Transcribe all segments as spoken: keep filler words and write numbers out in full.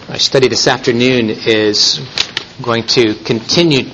Our study this afternoon is going to continue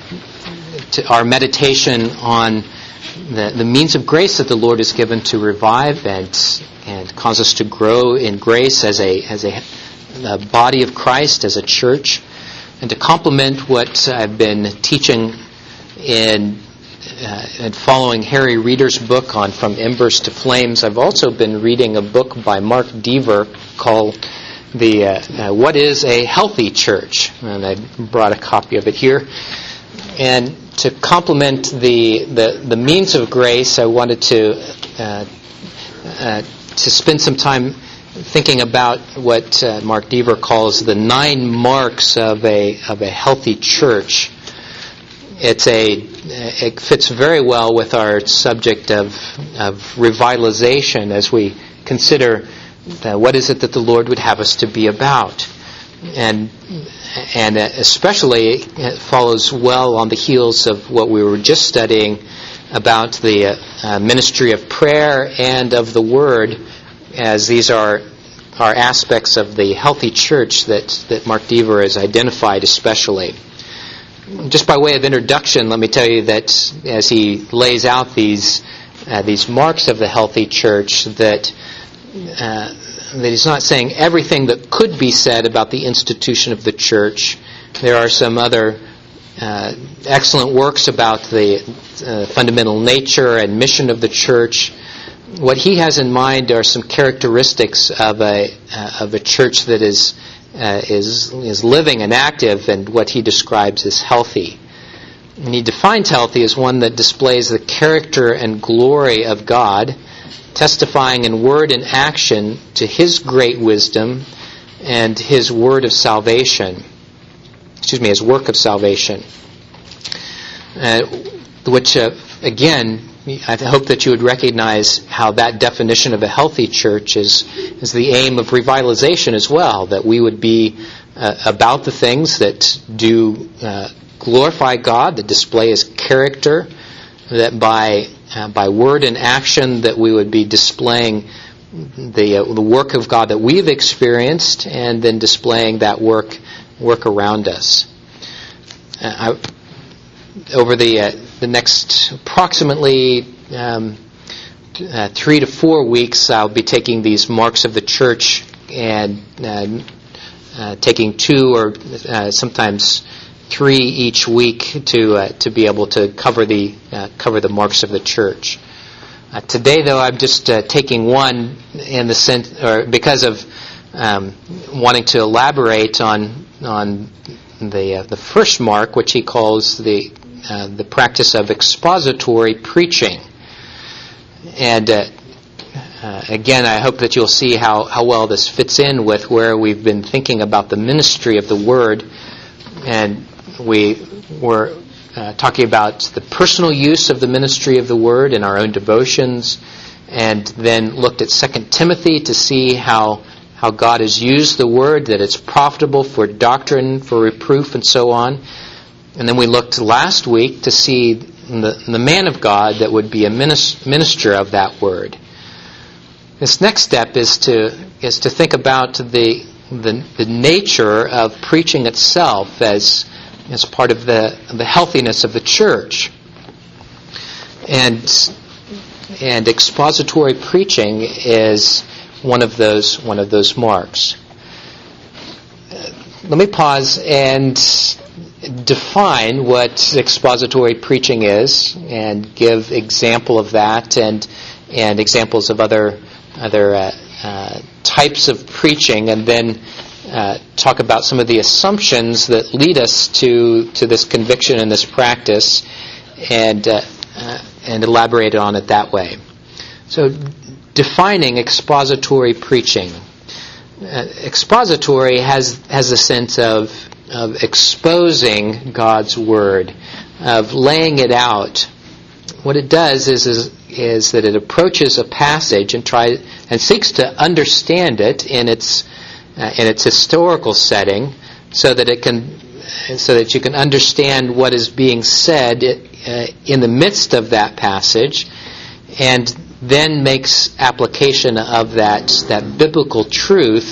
to our meditation on the, the means of grace that the Lord has given to revive and and cause us to grow in grace as a as a, a body of Christ, as a church, and to complement what I've been teaching in uh, and following Harry Reeder's book on From Embers to Flames. I've also been reading a book by Mark Dever called The uh, uh, What is a Healthy Church? And I brought a copy of it here. And to complement the the, the means of grace, I wanted to uh, uh, to spend some time thinking about what uh, Mark Dever calls the nine marks of a of a healthy church. It's a it fits very well with our subject of of revitalization as we consider Uh, what is it that the Lord would have us to be about? And and especially it follows well on the heels of what we were just studying about the uh, uh, ministry of prayer and of the Word, as these are are aspects of the healthy church that, that Mark Dever has identified especially. Just by way of introduction, let me tell you that as he lays out these uh, these marks of the healthy church, that Uh, that he's not saying everything that could be said about the institution of the church. There are some other uh, excellent works about the uh, fundamental nature and mission of the church. What he has in mind are some characteristics of a uh, of a church that is uh, is is living and active, and what he describes as healthy. And he defines healthy as one that displays the character and glory of God, testifying in word and action to His great wisdom and His word of salvation. Excuse me, His work of salvation. Uh, which, uh, again, I hope that you would recognize how that definition of a healthy church is, is the aim of revitalization as well, that we would be uh, about the things that do uh, glorify God, that display His character, that by Uh, by word and action that we would be displaying the uh, the work of God that we've experienced, and then displaying that work work around us. Uh, I, over the uh, the next approximately um, uh, three to four weeks, I'll be taking these marks of the church and uh, uh, taking two or uh, sometimes three each week to uh, to be able to cover the uh, cover the marks of the church. Uh, today, though, I'm just uh, taking one in the sense, or because of um, wanting to elaborate on on the uh, the first mark, which he calls the uh, the practice of expository preaching. And uh, uh, again, I hope that you'll see how how well this fits in with where we've been thinking about the ministry of the Word. And we were uh, talking about the personal use of the ministry of the Word in our own devotions, and then looked at Second Timothy to see how how God has used the Word, that it's profitable for doctrine, for reproof, and so on. And then we looked last week to see the, the man of God that would be a minister of that Word. This next step is to is to think about the the, the nature of preaching itself as as part of the the healthiness of the church. And and expository preaching is one of those one of those marks. Uh, let me pause and define what expository preaching is, and give example of that, and and examples of other other uh, uh, types of preaching, and then Uh, talk about some of the assumptions that lead us to, to this conviction and this practice, and uh, uh, and elaborate on it that way. So, defining expository preaching. Uh, expository has has a sense of of exposing God's Word, of laying it out. What it does is is, is that it approaches a passage and tries and seeks to understand it in its Uh, in its historical setting, so that it can, so that you can understand what is being said uh, in the midst of that passage, and then makes application of that that biblical truth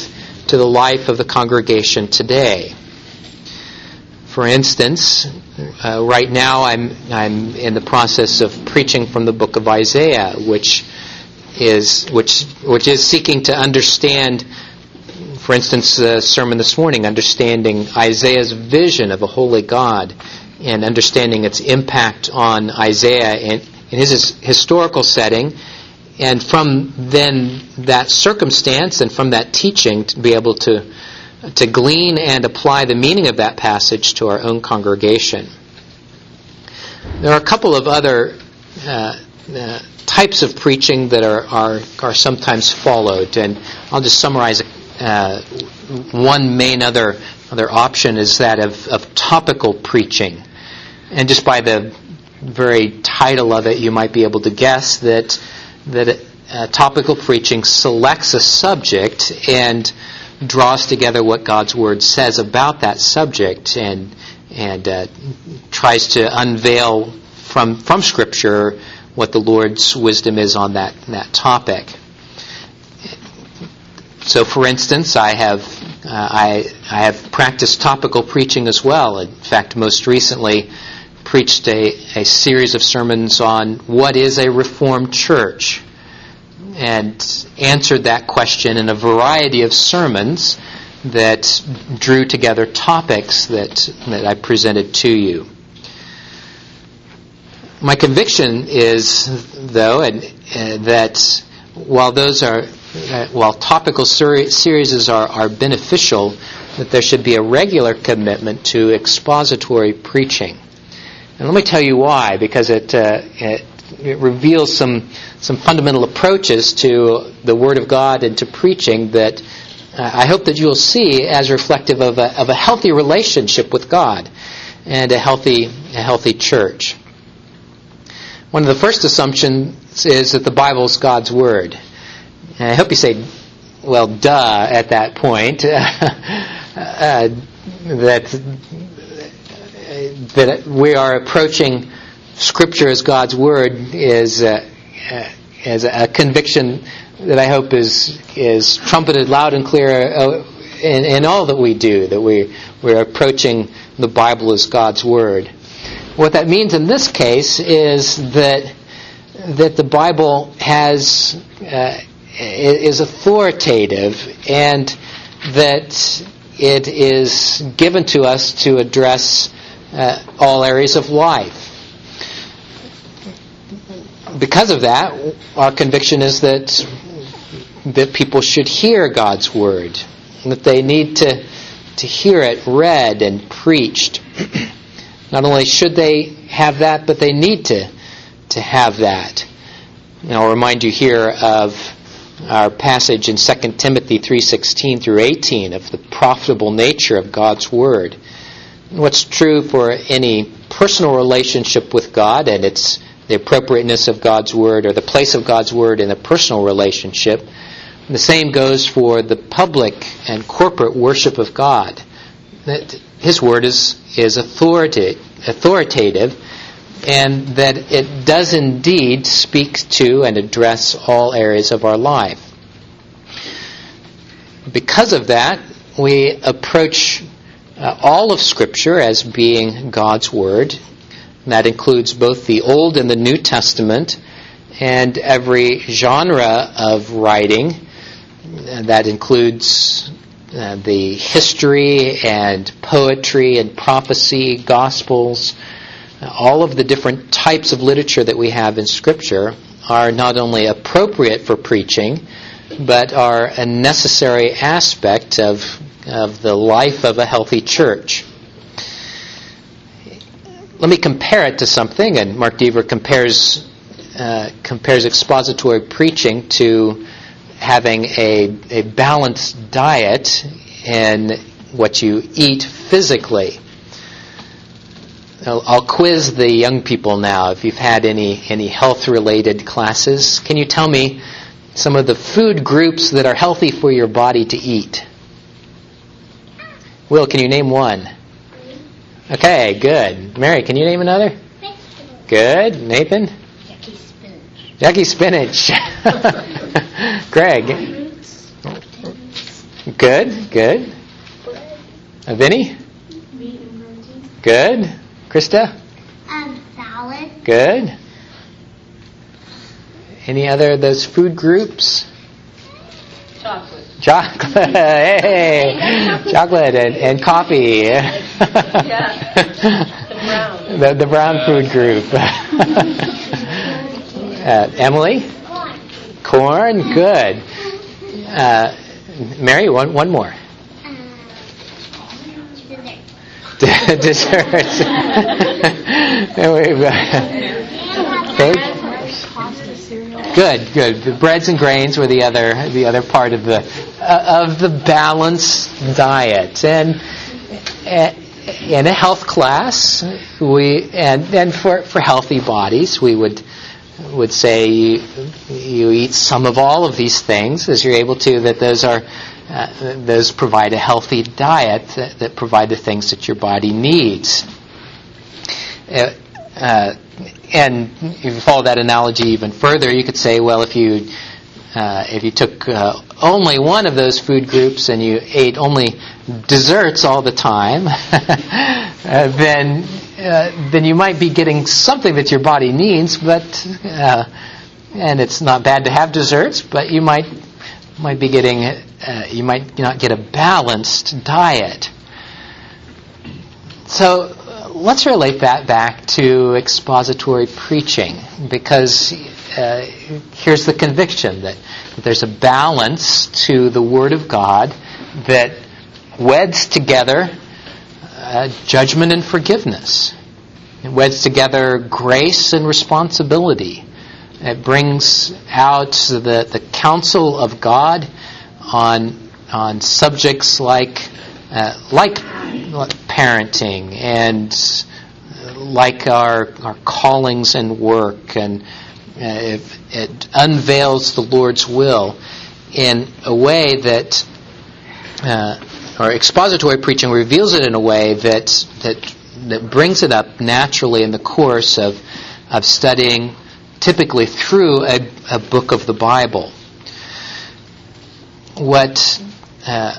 to the life of the congregation today. For instance, uh, right now I'm I'm in the process of preaching from the book of Isaiah, which is which which is seeking to understand, for instance, the sermon this morning, understanding Isaiah's vision of a holy God and understanding its impact on Isaiah in, in his historical setting, and from then that circumstance and from that teaching to be able to to glean and apply the meaning of that passage to our own congregation. There are a couple of other uh, uh, types of preaching that are, are are sometimes followed, and I'll just summarize uh, one main other other option is that of, of topical preaching. And just by the very title of it, you might be able to guess that that uh, topical preaching selects a subject and draws together what God's Word says about that subject and and uh, tries to unveil from from Scripture what the Lord's wisdom is on that that topic. So, for instance, I have uh, I I have practiced topical preaching as well. In fact, most recently preached a, a series of sermons on what is a Reformed church, and answered that question in a variety of sermons that drew together topics that that I presented to you. My conviction is, though, and, uh, that while those are, uh, while topical ser- series are, are beneficial, that there should be a regular commitment to expository preaching. And let me tell you why, because it uh, it, it reveals some some fundamental approaches to the Word of God and to preaching that uh, I hope that you'll see as reflective of a of a healthy relationship with God and a healthy a healthy church. One of the first assumptions is that the Bible is God's Word. And I hope you say, well, duh, at that point. uh, that that we are approaching Scripture as God's Word is uh, uh, as a conviction that I hope is is trumpeted loud and clear uh, in, in all that we do, that we we're approaching the Bible as God's Word. What that means in this case is that that the Bible has uh, is authoritative and that it is given to us to address uh, all areas of life. Because of that, our conviction is that that people should hear God's Word, and that they need to to hear it read and preached. Not only should they have that, but they need to to have that. And I'll remind you here of our passage in Second Timothy three sixteen through eighteen of the profitable nature of God's Word. And what's true for any personal relationship with God, and it's the appropriateness of God's Word, or the place of God's Word in a personal relationship. And the same goes for the public and corporate worship of God. That His Word is is authoritative, authoritative, and that it does indeed speak to and address all areas of our life. Because of that, we approach uh, all of Scripture as being God's Word. And that includes both the Old and the New Testament, and every genre of writing. And that includes uh, the history and poetry and prophecy, gospels. All of the different types of literature that we have in Scripture are not only appropriate for preaching, but are a necessary aspect of, of the life of a healthy church. Let me compare it to something, and Mark Deaver compares uh, compares expository preaching to having a, a balanced diet in what you eat physically. I'll, I'll quiz the young people now. If you've had any, any health-related classes, can you tell me some of the food groups that are healthy for your body to eat? Will, can you name one? Okay, good. Mary, can you name another? Vegetable. Good. Nathan? Yucky spinach. Yucky spinach. Greg? Fruits, vegetables, Good, good. Uh, Vinny? Meat and protein. Good. Krista? Um, salad. Good. Any other of those food groups? Chocolate. Chocolate. Hey! Chocolate and, and coffee. Yeah. The brown. The, the brown food group. uh, Emily? Corn. Corn. Good. Uh, Mary, one, one more. Dessert. Desserts. Okay. Good, good. The breads and grains were the other the other part of the uh, of the balanced diet, and uh, in a health class, we and and for, for healthy bodies, we would would say you, you eat some of all of these things as you're able to. That those are uh, those provide a healthy diet that, that provide the things that your body needs. Uh, uh, And if you follow that analogy even further, you could say, well, if you uh, if you took uh, only one of those food groups and you ate only desserts all the time, uh, then uh, then you might be getting something that your body needs, but uh, and it's not bad to have desserts, but you might might be getting uh, you might not get a balanced diet. So. Let's relate that back to expository preaching, because uh, here's the conviction that there's a balance to the Word of God that weds together uh, judgment and forgiveness. It weds together grace and responsibility. It brings out the, the counsel of God on on subjects like uh, like. parenting and like our our callings and work, and uh, it, it unveils the Lord's will in a way that, uh, or expository preaching reveals it in a way that that that brings it up naturally in the course of of studying, typically through a, a book of the Bible. What. Uh,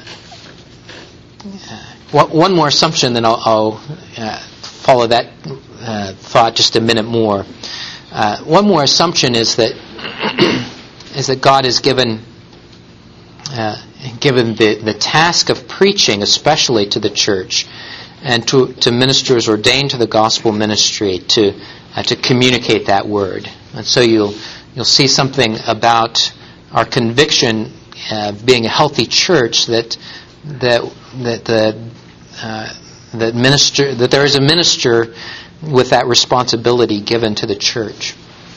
One more assumption, then I'll, I'll uh, follow that uh, thought just a minute more. Uh, one more assumption is that is that God has given uh, given the, the task of preaching, especially to the church, and to, to ministers ordained to the gospel ministry, to uh, to communicate that word. And so you'll you'll see something about our conviction of uh, being a healthy church that that that the Uh, that minister that there is a minister with that responsibility given to the church.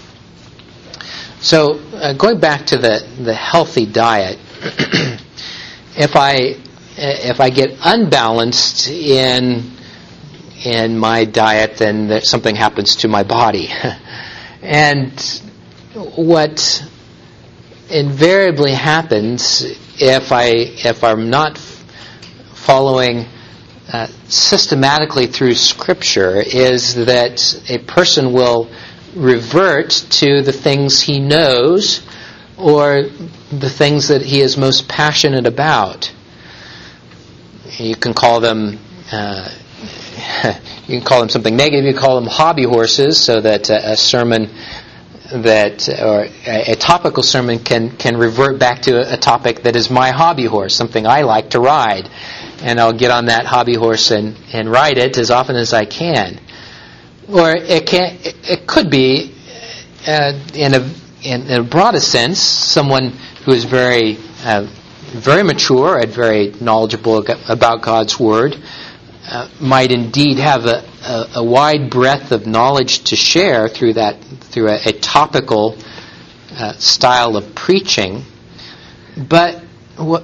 So uh, going back to the, the healthy diet, if I if I get unbalanced in in my diet, then there, something happens to my body. And what invariably happens if I if I'm not following Uh, systematically through Scripture is that a person will revert to the things he knows or the things that he is most passionate about. You can call them uh, you can call them something negative. You can call them hobby horses, so that uh, a sermon that or a, a topical sermon can can revert back to a, a topic that is my hobby horse, something I like to ride. And I'll get on that hobby horse and, and ride it as often as I can. Or it can it, it could be uh, in a in, in a broadest sense, someone who is very uh, very mature and very knowledgeable about God's Word uh, might indeed have a, a, a wide breadth of knowledge to share through that through a, a topical uh, style of preaching, but what.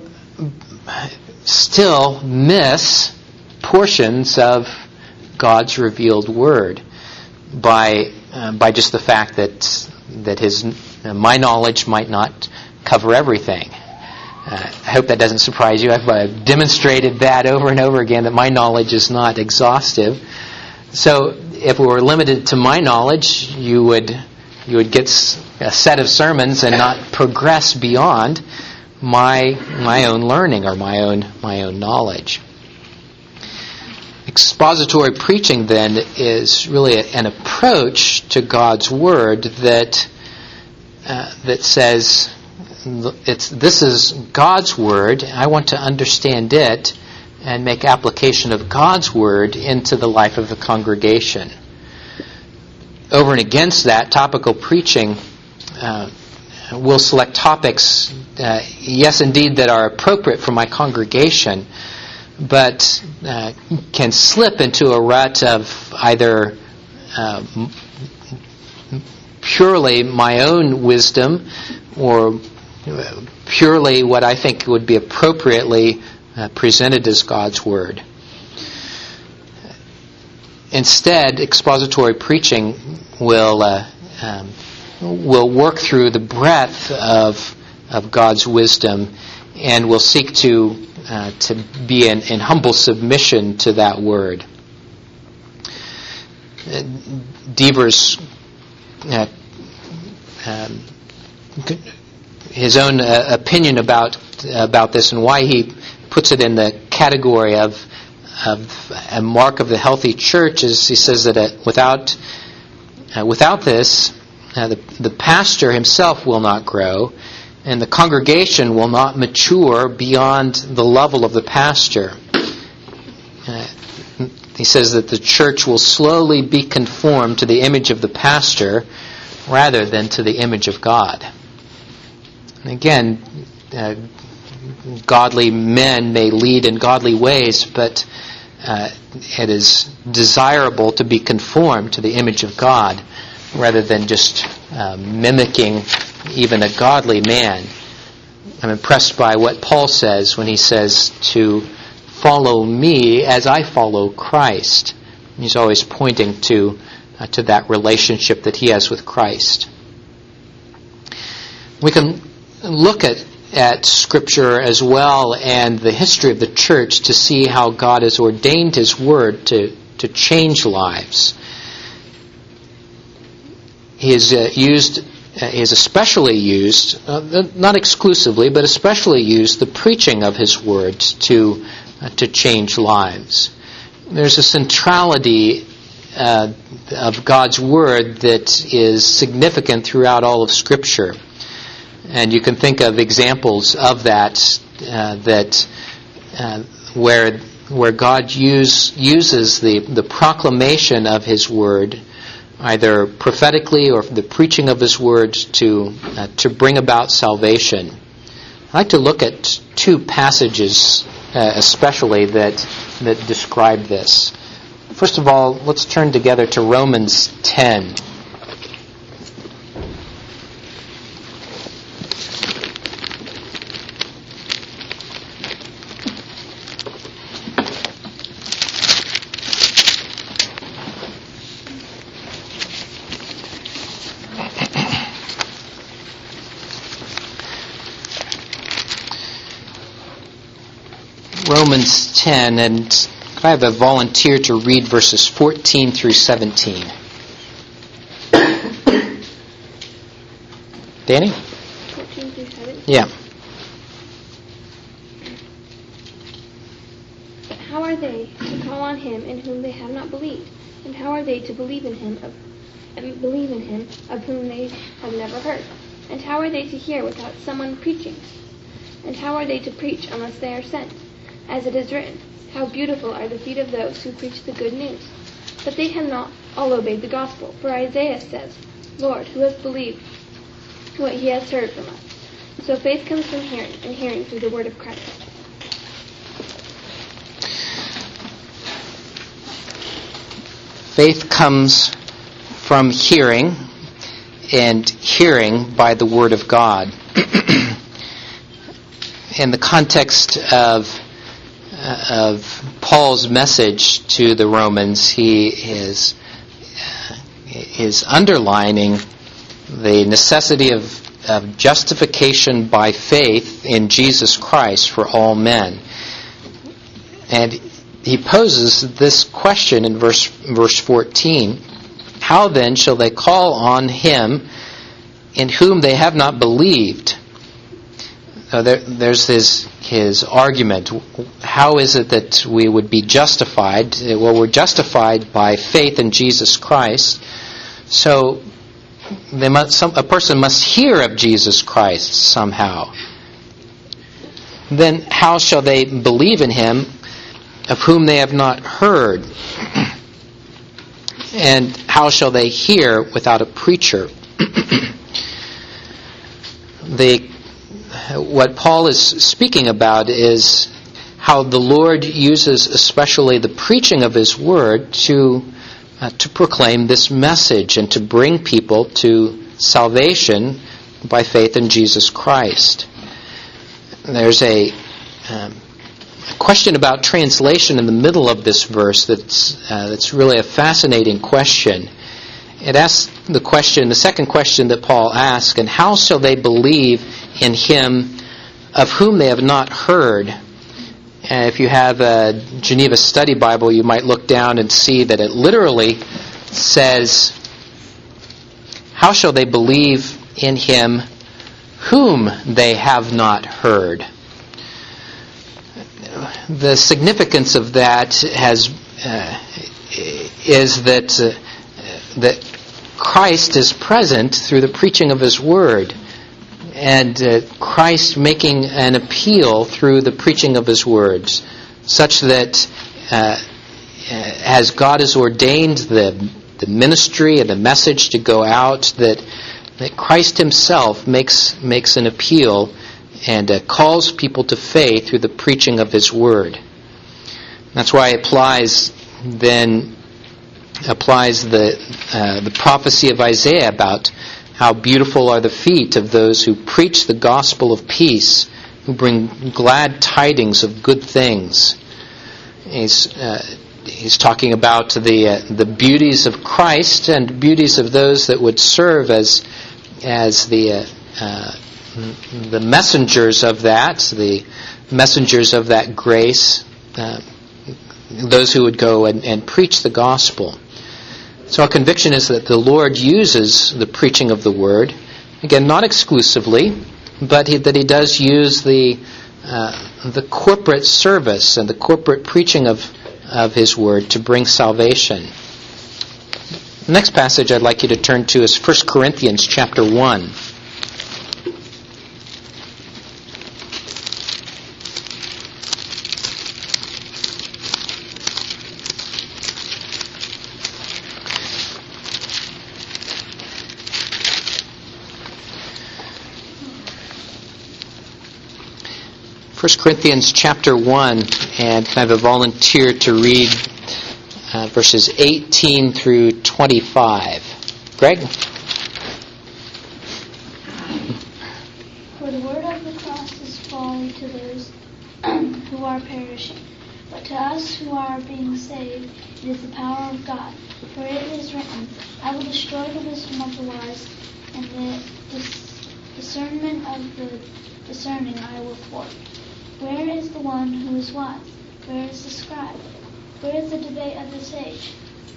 still miss portions of God's revealed Word by uh, by just the fact that that his uh, my knowledge might not cover everything. Uh, I hope that doesn't surprise you. I've uh, demonstrated that over and over again, that my knowledge is not exhaustive. So if we were limited to my knowledge, you would you would get a set of sermons and not progress beyond. my my own learning or my own my own knowledge. Expository preaching, then, is really a, an approach to God's Word that uh, that says, it's this is God's Word. I want to understand it and make application of God's Word into the life of the congregation. Over and against that, topical preaching uh, will select topics, uh, yes, indeed, that are appropriate for my congregation, but uh, can slip into a rut of either uh, purely my own wisdom or purely what I think would be appropriately uh, presented as God's Word. Instead, expository preaching will uh, um, will work through the breadth of of God's wisdom and will seek to uh, to be in, in humble submission to that Word. Uh, Deaver's uh, um, his own uh, opinion about about this and why he puts it in the category of of a mark of the healthy church is he says that uh, without uh, without this uh, the the pastor himself will not grow and the congregation will not mature beyond the level of the pastor. Uh, he says that the church will slowly be conformed to the image of the pastor rather than to the image of God. And again, uh, godly men may lead in godly ways, but uh, it is desirable to be conformed to the image of God rather than just uh, mimicking even a godly man. I'm impressed by what Paul says when he says to follow me as I follow Christ. He's always pointing to uh, to that relationship that he has with Christ. We can look at at Scripture as well and the history of the church to see how God has ordained His Word to, to change lives. He has uh, used, uh, He has especially used, uh, not exclusively, but especially used the preaching of His Word to uh, to change lives. There's a centrality uh, of God's Word that is significant throughout all of Scripture. And you can think of examples of that, uh, that uh, where where God use, uses the, the proclamation of His Word, either prophetically or the preaching of His Word, to uh, to bring about salvation. I'd like to look at two passages, uh, especially that that describe this. First of all, let's turn together to Romans ten. Romans ten, and could I have a volunteer to read verses fourteen through seventeen? Danny? fourteen through seventeen? Yeah. How are they to call on Him in whom they have not believed? And how are they to believe in Him of, and believe in Him of whom they have never heard? And how are they to hear without someone preaching? And how are they to preach unless they are sent? As it is written, how beautiful are the feet of those who preach the good news. But they have not all obeyed the gospel. For Isaiah says, Lord, who has believed what he has heard from us? So faith comes from hearing, and hearing through the word of Christ. Faith comes from hearing, and hearing by the Word of God. In the context of of Paul's message to the Romans, he is uh, is underlining the necessity of, of justification by faith in Jesus Christ for all men. And he poses this question in verse verse fourteen: how then shall they call on him in whom they have not believed? uh, there, there's his his argument. How is it that we would be justified? Well, we're justified by faith in Jesus Christ. So they must, some, a person must hear of Jesus Christ somehow. Then how shall they believe in him of whom they have not heard? And how shall they hear without a preacher? the, what Paul is speaking about is how the Lord uses especially the preaching of his word to uh, to proclaim this message and to bring people to salvation by faith in Jesus Christ. There's a, um, a question about translation in the middle of this verse that's uh, that's really a fascinating question. It asks the question, the second question that Paul asks, and how shall they believe in him of whom they have not heard? And if you have a Geneva Study Bible, you might look down and see that it literally says, how shall they believe in him whom they have not heard? The significance of that has uh, is that uh, that Christ is present through the preaching of his word, and uh, Christ making an appeal through the preaching of his words, such that uh, as God has ordained the the ministry and the message to go out, that that Christ himself makes makes an appeal and uh, calls people to faith through the preaching of his word. That's why it applies then applies the uh, the prophecy of Isaiah about how beautiful are the feet of those who preach the gospel of peace, who bring glad tidings of good things. He's uh, he's talking about the uh, the beauties of Christ and beauties of those that would serve as as the uh, uh, the messengers of that, the messengers of that grace, uh, those who would go and, and preach the gospel. So our conviction is that the Lord uses the preaching of the word, again, not exclusively, but he, that he does use the uh, the corporate service and the corporate preaching of, of his word to bring salvation. The next passage I'd like you to turn to is First Corinthians chapter one. First Corinthians chapter one, and can I have a volunteer to read uh, verses eighteen through twenty-five? Greg? For the word of the cross is folly to those who are perishing, but to us who are being saved, it is the power of God. For it is written, I will destroy the wisdom of the wise, and the dis- discernment of the discerning I will thwart. Where is the one who is wise? Where is the scribe? Where is the debate of this age?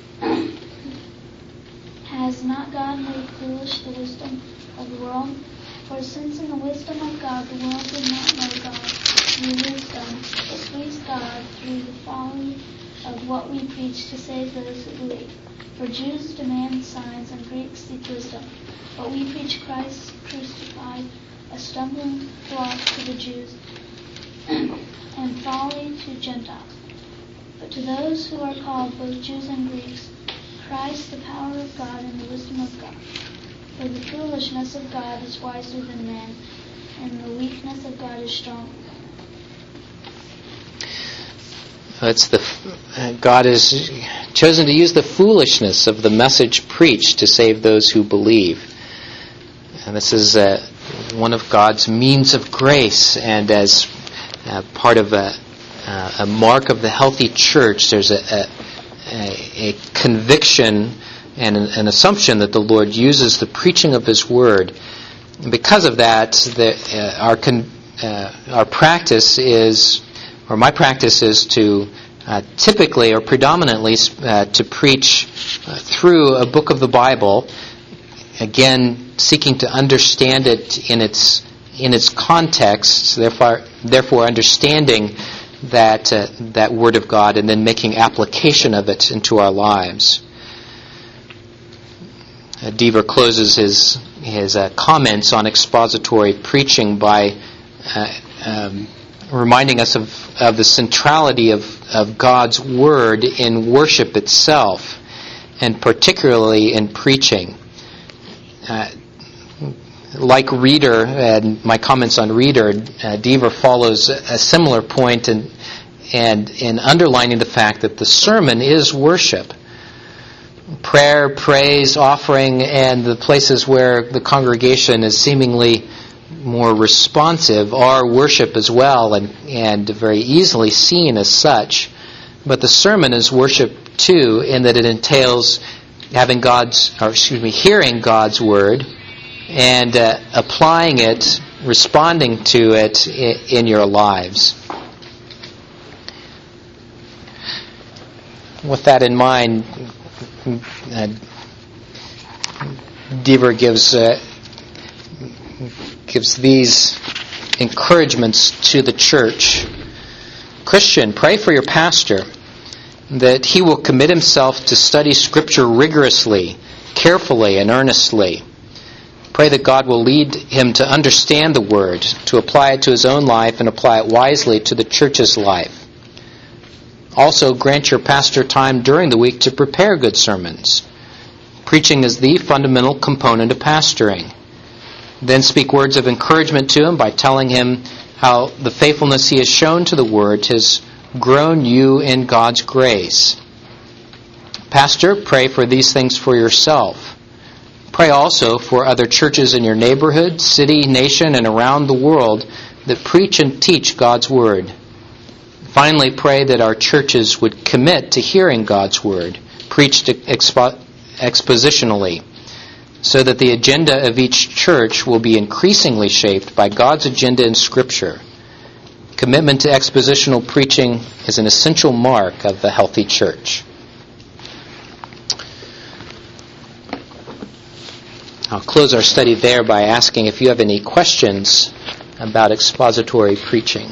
Has not God made foolish the wisdom of the world? For since in the wisdom of God the world did not know God through wisdom, it pleased God through the folly of what we preach to save those who believe. For Jews demand signs and Greeks seek wisdom, but we preach Christ crucified, a stumbling block to the Jews and folly to Gentiles. But to those who are called, both Jews and Greeks, Christ the power of God and the wisdom of God. For the foolishness of God is wiser than man, and the weakness of God is stronger. It's the uh, God has chosen to use the foolishness of the message preached to save those who believe. And this is uh, one of God's means of grace, and as uh, part of a, uh, a mark of the healthy church, there's a, a, a, a conviction and an, an assumption that the Lord uses the preaching of His Word. And because of that, the, uh, our con, uh, our practice is, or my practice is to uh, typically or predominantly uh, to preach uh, through a book of the Bible, again seeking to understand it in its in its context, therefore, therefore understanding that uh, that Word of God and then making application of it into our lives. Uh, Deaver closes his his uh, comments on expository preaching by uh, um, reminding us of, of the centrality of, of God's Word in worship itself, and particularly in preaching. Uh, like Reader, and my comments on Reader, uh, Deaver follows a similar point in, and in underlining the fact that the sermon is worship. Prayer, praise, offering, and the places where the congregation is seemingly more responsive are worship as well, and, and very easily seen as such. But the sermon is worship too, in that it entails having God's, or excuse me, hearing God's word and uh, applying it, responding to it in, in your lives. With that in mind, uh, Deaver gives uh, gives these encouragements to the church. Christian, pray for your pastor that he will commit himself to study Scripture rigorously, carefully, and earnestly. Pray that God will lead him to understand the Word, to apply it to his own life, and apply it wisely to the church's life. Also, grant your pastor time during the week to prepare good sermons. Preaching is the fundamental component of pastoring. Then speak words of encouragement to him by telling him how the faithfulness he has shown to the Word has grown you in God's grace. Pastor, pray for these things for yourself. Pray also for other churches in your neighborhood, city, nation, and around the world that preach and teach God's Word. Finally, pray that our churches would commit to hearing God's Word, preached expo- expositionally, so that the agenda of each church will be increasingly shaped by God's agenda in Scripture. Commitment to expositional preaching is an essential mark of the healthy church. I'll close our study there by asking if you have any questions about expository preaching.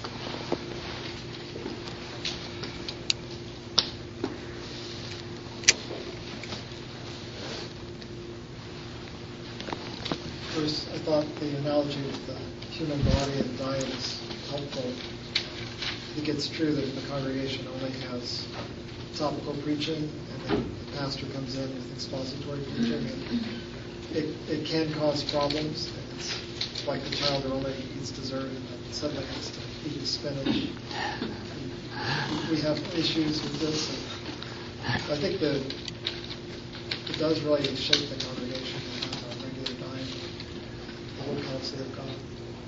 First, I thought the analogy of the human body and diet is helpful. I think it's true that if the congregation only has topical preaching and then the pastor comes in with expository preaching, and it, it can cause problems. It's like the child who only eats dessert and then suddenly has to eat spinach. We have issues with this. And I think that it does really shape the congregation to have a regular diet, the whole counsel of God.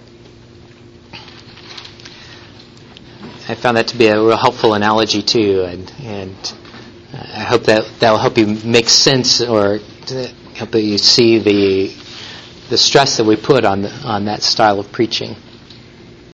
I found that to be a real helpful analogy too, and and I hope that that will help you make sense, or help you see the the stress that we put on the, on that style of preaching.